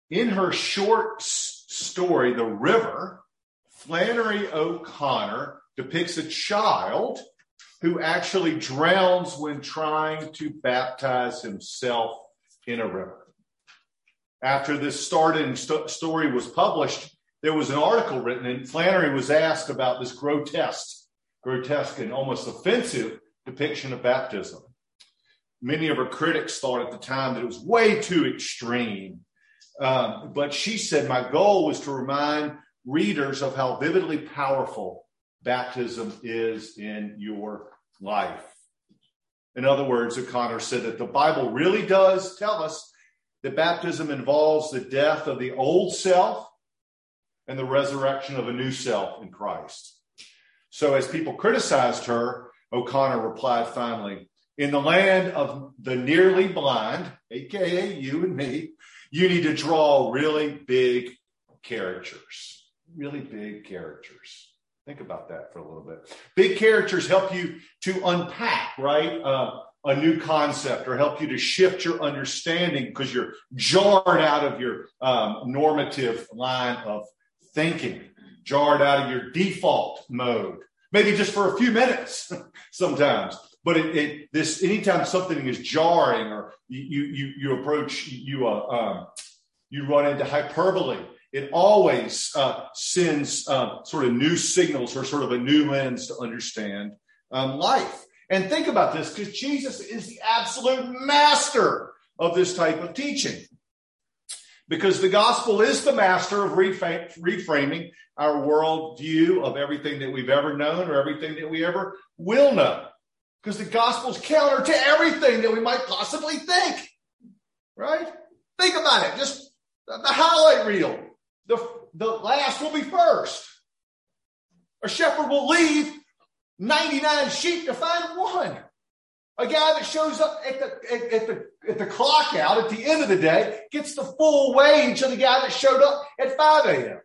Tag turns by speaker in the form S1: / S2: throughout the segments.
S1: In her short story, The River, Flannery O'Connor depicts a child who actually drowns when trying to baptize himself in a river. After this starting story was published, there was an article written, and Flannery was asked about this grotesque and almost offensive depiction of baptism. Many of her critics thought at the time that it was way too extreme. But she said, my goal was to remind readers of how vividly powerful baptism is in your life. In other words, O'Connor said that the Bible really does tell us that baptism involves the death of the old self and the resurrection of a new self in Christ. So as people criticized her, O'Connor replied finally, in the land of the nearly blind, aka you and me, you need to draw really big caricatures. Really big caricatures. Think about that for a little bit. Big caricatures help you to unpack, right? A new concept, or help you to shift your understanding because you're jarred out of your normative line of thinking, jarred out of your default mode, maybe just for a few minutes sometimes. But anytime something is jarring, or you run into hyperbole, it always sends sort of new signals or sort of a new lens to understand life. And think about this, because Jesus is the absolute master of this type of teaching. Because the gospel is the master of reframing our worldview of everything that we've ever known or everything that we ever will know. Because the gospel is counter to everything that we might possibly think. Right? Think about it. Just the highlight reel. The last will be first. A shepherd will leave 99 sheep to find one. A guy that shows up at the clock out at the end of the day gets the full wage of the guy that showed up at 5 a.m.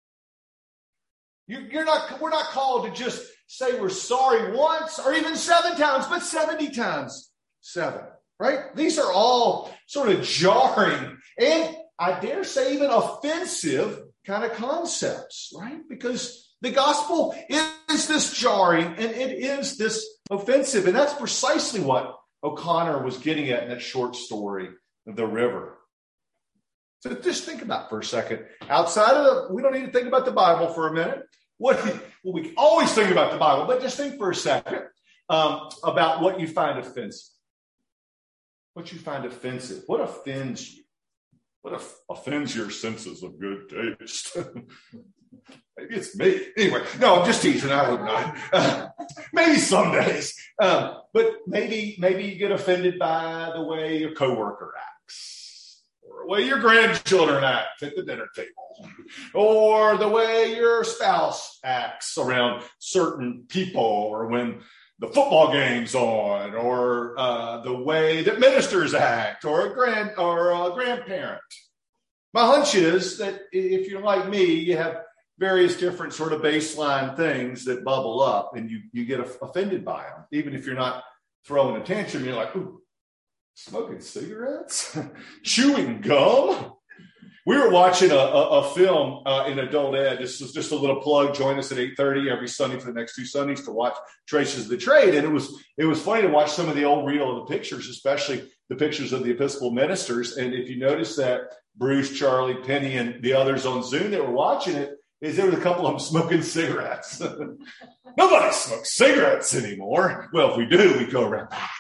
S1: We're not called to just say we're sorry once or even 7 times, but 70 times 7, right? These are all sort of jarring and I dare say even offensive kind of concepts, right? Because the gospel is this jarring and it is this offensive. And that's precisely what O'Connor was getting at in that short story, The River. So just think about for a second. We don't need to think about the Bible for a minute. We can always think about the Bible, but just think for a second about what you find offensive. What you find offensive. What offends you? What offends your senses of good taste? Maybe it's me. Anyway, no, I'm just teasing. I hope not. Maybe some days. But maybe you get offended by the way your coworker acts, or the way your grandchildren act at the dinner table, or the way your spouse acts around certain people, or when the football game's on, or the way that ministers act, or a grandparent. My hunch is that if you're like me, you have various different sort of baseline things that bubble up, and you get offended by them. Even if you're not throwing a tantrum, you're like, ooh, smoking cigarettes? Chewing gum? We were watching a film in adult ed. This was just a little plug. Join us at 8:30 every Sunday for the next 2 Sundays to watch Traces of the Trade. And it was funny to watch some of the old reel of the pictures, especially the pictures of the Episcopal ministers. And if you notice that Bruce, Charlie, Penny, and the others on Zoom that were watching it, is there was a couple of them smoking cigarettes. Nobody smokes cigarettes anymore. Well, if we do, we go right back.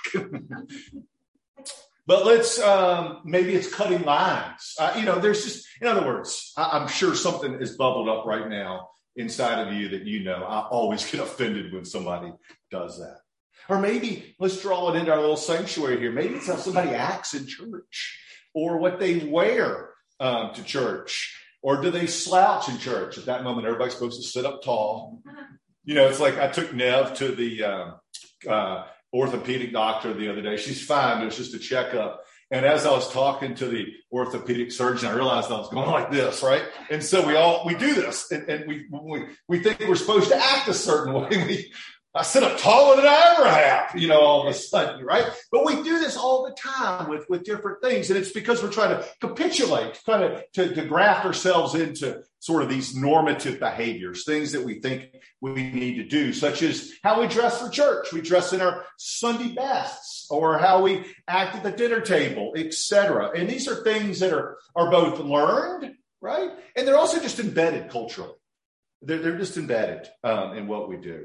S1: But let's, maybe it's cutting lines. There's just, in other words, I'm sure something is bubbled up right now inside of you that I always get offended when somebody does that. Or maybe, let's draw it into our little sanctuary here. Maybe it's how somebody acts in church, or what they wear to church. Or do they slouch in church? At that moment, everybody's supposed to sit up tall. It's like I took Nev to the orthopedic doctor the other day. She's fine. It was just a checkup. And as I was talking to the orthopedic surgeon, I realized I was going like this, right? And so we do this. And we think we're supposed to act a certain way. I sit up taller than I ever have, all of a sudden, right? But we do this all the time with different things. And it's because we're trying to capitulate, to graft ourselves into sort of these normative behaviors, things that we think we need to do, such as how we dress for church. We dress in our Sunday bests, or how we act at the dinner table, etc. And these are things that are both learned, right? And they're also just embedded culturally. They're just embedded in what we do.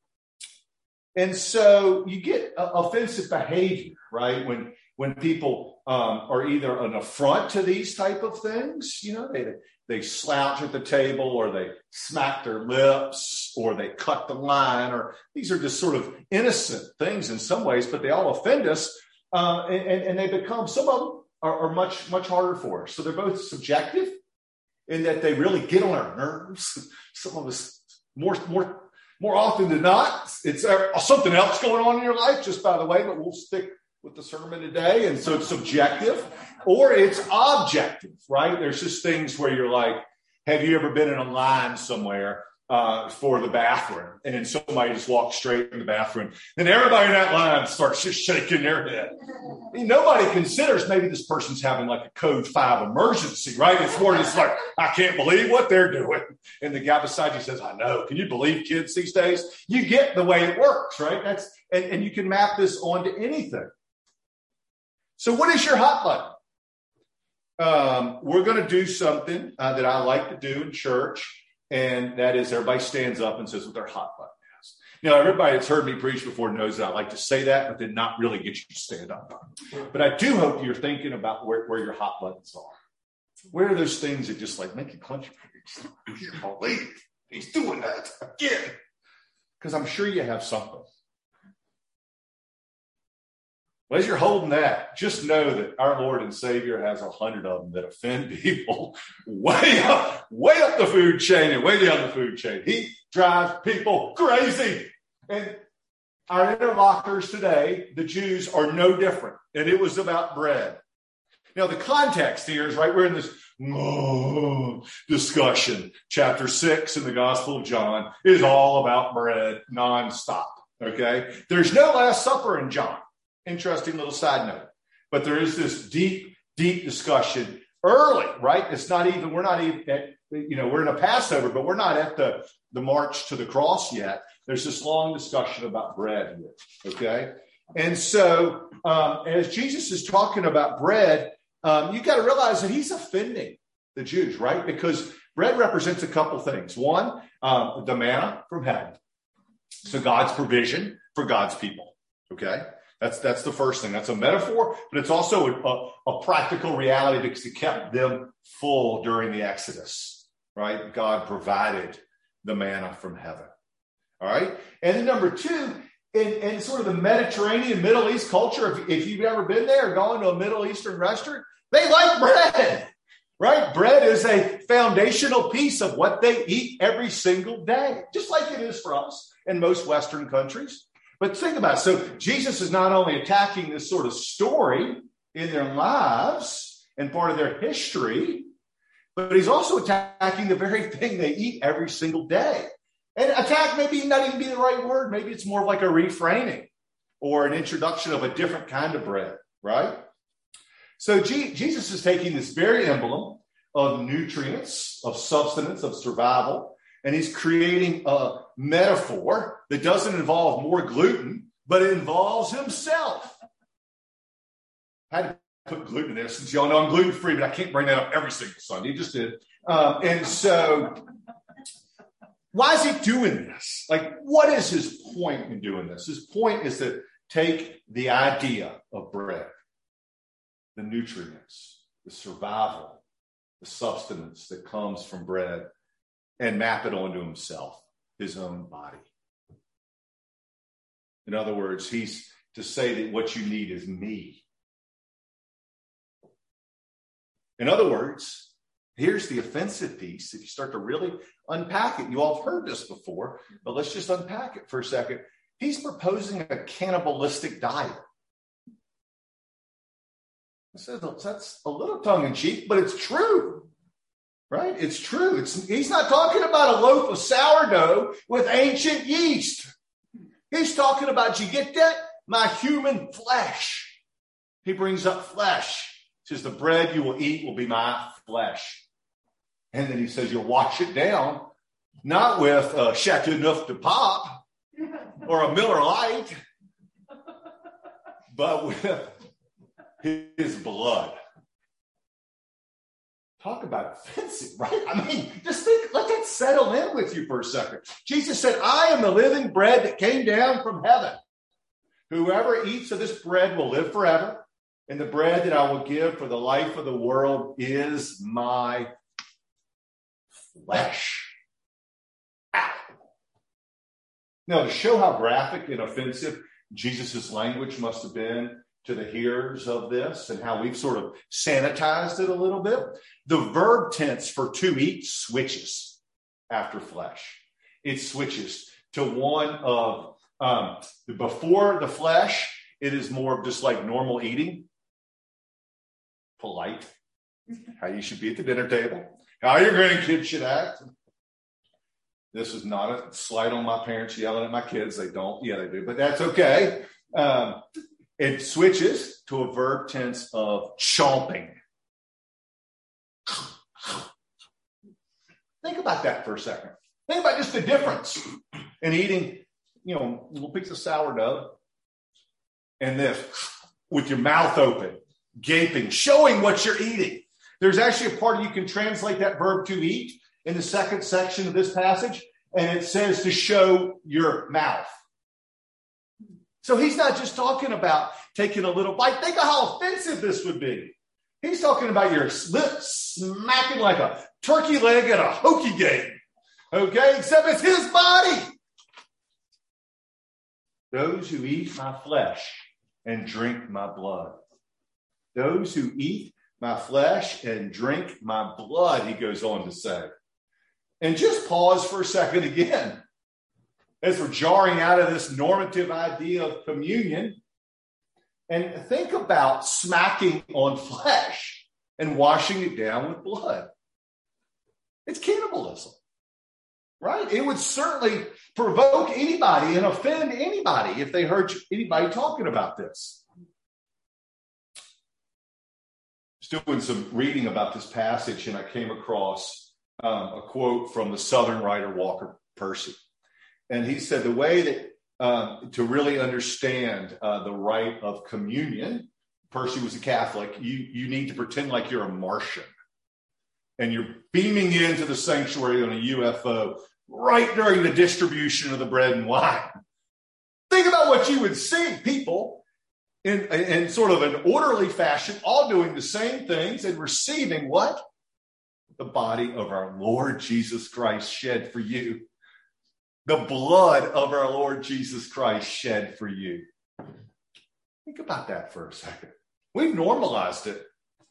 S1: And so you get offensive behavior, right? When people are either an affront to these type of things, they slouch at the table, or they smack their lips, or they cut the line, or these are just sort of innocent things in some ways, but they all offend us, and they become, some of them are much, much harder for us. So they're both subjective in that they really get on our nerves. Some of us more often than not, it's something else going on in your life, just by the way, but we'll stick with the sermon today. And so it's subjective, or it's objective, right? There's just things where you're like, have you ever been in a line somewhere for the bathroom, and then somebody just walks straight in the bathroom, and everybody in that line starts just shaking their head? I mean, nobody considers maybe this person's having like a code 5 emergency, right? It's more just like, I can't believe what they're doing. And the guy beside you says, I know. Can you believe kids these days? You get the way it works, right? And you can map this onto anything. So what is your hot button? We're going to do something that I like to do in church. And that is, everybody stands up and says what their hot button is. Everybody that's heard me preach before knows that I like to say that, but then not really get you to stand up. But I do hope you're thinking about where your hot buttons are. Where are those things that just like make you clench your fingers? You can't believe he's doing that again. Because I'm sure you have something. Well, as you're holding that, just know that our Lord and Savior has 100 of them that offend people way up the food chain and way down the food chain. He drives people crazy. And our interlocutors today, the Jews, are no different. And it was about bread. Now, the context here is, right, we're in this discussion. Chapter 6 in the Gospel of John is all about bread nonstop, okay? There's no Last Supper in John. Interesting little side note. But there is this deep, deep discussion early, right? We're not even at, we're in a Passover, but we're not at the march to the cross yet. There's this long discussion about bread here, okay? And so as Jesus is talking about bread, you got to realize that he's offending the Jews, right? Because bread represents a couple things. One, the manna from heaven. So God's provision for God's people, okay? That's the first thing. That's a metaphor, but it's also a practical reality because it kept them full during the Exodus, right? God provided the manna from heaven, all right? And then number 2, in sort of the Mediterranean, Middle East culture, if you've ever been there or gone to a Middle Eastern restaurant, they like bread, right? Bread is a foundational piece of what they eat every single day, just like it is for us in most Western countries. But think about it. So Jesus is not only attacking this sort of story in their lives and part of their history, but he's also attacking the very thing they eat every single day. And attack maybe not even be the right word. Maybe it's more of like a reframing or an introduction of a different kind of bread, right? So Jesus is taking this very emblem of nutrients, of sustenance, of survival, and he's creating a metaphor that doesn't involve more gluten, but it involves himself. I had to put gluten in there since y'all know I'm gluten-free, but I can't bring that up every single Sunday. Just did. And so why is he doing this? Like, what is his point in doing this? His point is to take the idea of bread, the nutrients, the survival, the substance that comes from bread, and map it onto himself, his own body. In other words, he's to say that what you need is me. In other words, here's the offensive piece. If you start to really unpack it, you all have heard this before, but let's just unpack it for a second. He's proposing a cannibalistic diet. That's a little tongue-in-cheek, but it's true. Right? It's true. He's not talking about a loaf of sourdough with ancient yeast. He's talking about, you get that? My human flesh. He brings up flesh. He says, the bread you will eat will be my flesh. And then he says, you'll wash it down, not with Chateauneuf de Pape or a Miller Lite, but with his blood. Talk about offensive, right? I mean, just think, let that settle in with you for a second. Jesus said, I am the living bread that came down from heaven. Whoever eats of this bread will live forever. And the bread that I will give for the life of the world is my flesh. Ow. Now, to show how graphic and offensive Jesus' language must have been to the hearers of this and how we've sort of sanitized it a little bit, the verb tense for to eat switches after flesh. It switches to one of before the flesh, it is more of just like normal eating, polite, how you should be at the dinner table, how your grandkids should act. This is not a slight on my parents yelling at my kids. They don't. Yeah, they do, but that's okay. It switches to a verb tense of chomping. Think about that for a second. Think about just the difference in eating, a little piece of sourdough and this with your mouth open, gaping, showing what you're eating. There's actually a part you can translate that verb to eat in the second section of this passage, and it says to show your mouth. So he's not just talking about taking a little bite. Think of how offensive this would be. He's talking about your lips smacking like a turkey leg at a hokey game. Okay? Except it's his body. Those who eat my flesh and drink my blood. Those who eat my flesh and drink my blood, he goes on to say. And just pause for a second again. As we're jarring out of this normative idea of communion, and think about smacking on flesh and washing it down with blood. It's cannibalism, right? It would certainly provoke anybody and offend anybody if they heard anybody talking about this. I was doing some reading about this passage, and I came across a quote from the Southern writer Walker Percy. And he said the way that to really understand the rite of communion, Percy was a Catholic, you need to pretend like you're a Martian. And you're beaming into the sanctuary on a UFO right during the distribution of the bread and wine. Think about what you would see, people in sort of an orderly fashion, all doing the same things and receiving what? The body of our Lord Jesus Christ shed for you. The blood of our Lord Jesus Christ shed for you. Think about that for a second. We've normalized it.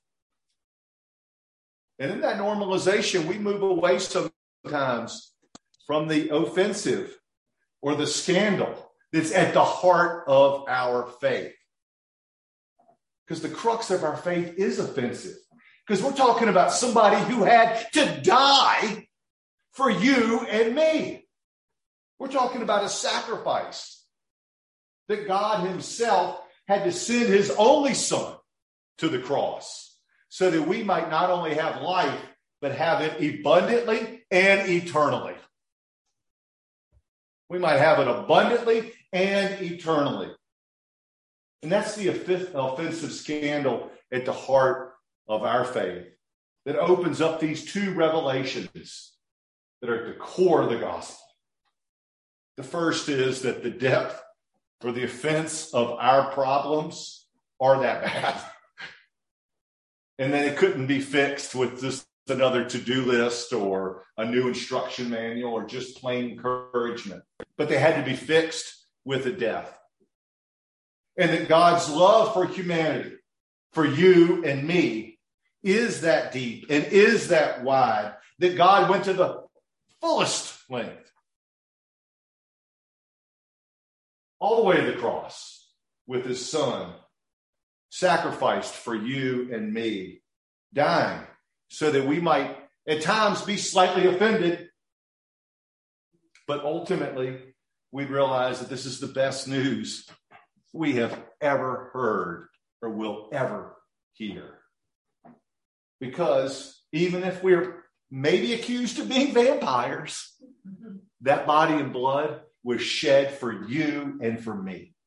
S1: And in that normalization, we move away sometimes from the offensive or the scandal that's at the heart of our faith. Because the crux of our faith is offensive. Because we're talking about somebody who had to die for you and me. We're talking about a sacrifice that God himself had to send his only son to the cross so that we might not only have life, but have it abundantly and eternally. We might have it abundantly and eternally. And that's the offensive scandal at the heart of our faith that opens up these two revelations that are at the core of the gospel. The first is that the depth or the offense of our problems are that bad. And then it couldn't be fixed with just another to-do list or a new instruction manual or just plain encouragement. But they had to be fixed with a death. And that God's love for humanity, for you and me, is that deep and is that wide that God went to the fullest length. All the way to the cross with his son, sacrificed for you and me, dying so that we might at times be slightly offended, but ultimately we'd realize that this is the best news we have ever heard or will ever hear. Because even if we're maybe accused of being vampires, that body and blood was shed for you and for me.